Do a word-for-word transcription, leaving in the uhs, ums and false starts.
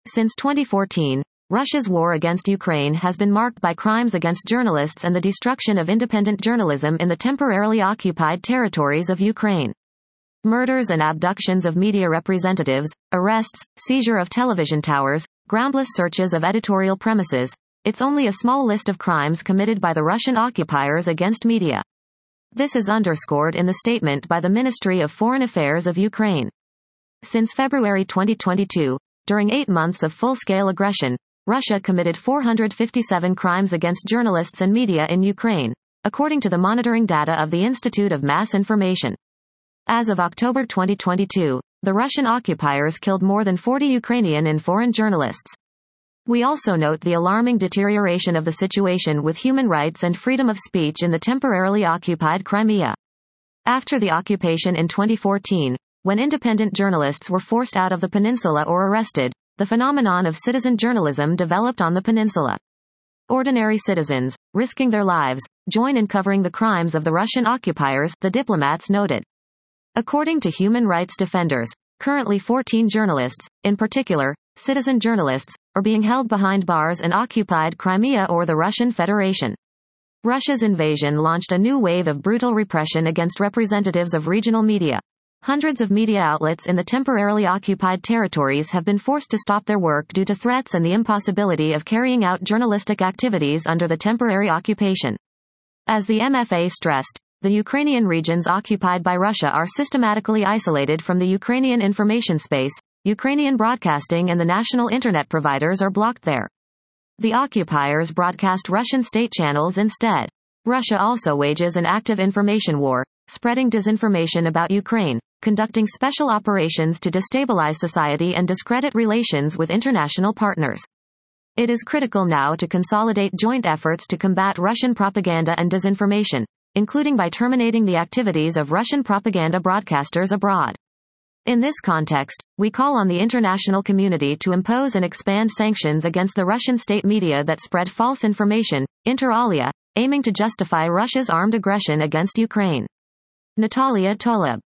Since twenty fourteen, Russia's war against Ukraine has been marked by crimes against journalists and the destruction of independent journalism in the temporarily occupied territories of Ukraine. Murders and abductions of media representatives, arrests, seizure of television towers, groundless searches of editorial premises. It's only a small list of crimes committed by the Russian occupiers against media. This is underscored in the statement by the Ministry of Foreign Affairs of Ukraine. Since February twenty twenty-two, during eight months of full-scale aggression, Russia committed four hundred fifty-seven crimes against journalists and media in Ukraine, according to the monitoring data of the Institute of Mass Information. As of October twenty twenty-two, the Russian occupiers killed more than forty Ukrainian and foreign journalists. We also note the alarming deterioration of the situation with human rights and freedom of speech in the temporarily occupied Crimea. After the occupation in twenty fourteen, when independent journalists were forced out of the peninsula or arrested, the phenomenon of citizen journalism developed on the peninsula. Ordinary citizens, risking their lives, join in covering the crimes of the Russian occupiers, the diplomats noted. According to human rights defenders, currently fourteen journalists, in particular, citizen journalists, are being held behind bars in occupied Crimea or the Russian Federation. Russia's invasion launched a new wave of brutal repression against representatives of regional media. Hundreds of media outlets in the temporarily occupied territories have been forced to stop their work due to threats and the impossibility of carrying out journalistic activities under the temporary occupation. As the M F A stressed, the Ukrainian regions occupied by Russia are systematically isolated from the Ukrainian information space. Ukrainian broadcasting and the national internet providers are blocked there. The occupiers broadcast Russian state channels instead. Russia also wages an active information war, spreading disinformation about Ukraine, conducting special operations to destabilize society and discredit relations with international partners. It is critical now to consolidate joint efforts to combat Russian propaganda and disinformation, including by terminating the activities of Russian propaganda broadcasters abroad. In this context, we call on the international community to impose and expand sanctions against the Russian state media that spread false information, inter alia, aiming to justify Russia's armed aggression against Ukraine. Natalia Toleb.